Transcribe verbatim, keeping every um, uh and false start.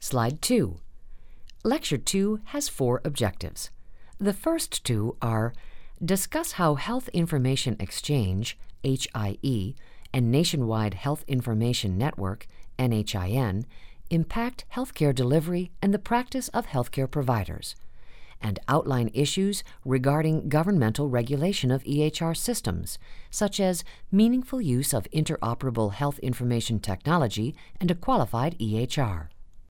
Slide two. Lecture two has four objectives. The first two are: discuss how Health Information Exchange, H I E, and Nationwide Health Information Network, N H I N, impact healthcare delivery and the practice of healthcare providers, and outline issues regarding governmental regulation of E H R systems, such as meaningful use of interoperable health information technology and a qualified E H R.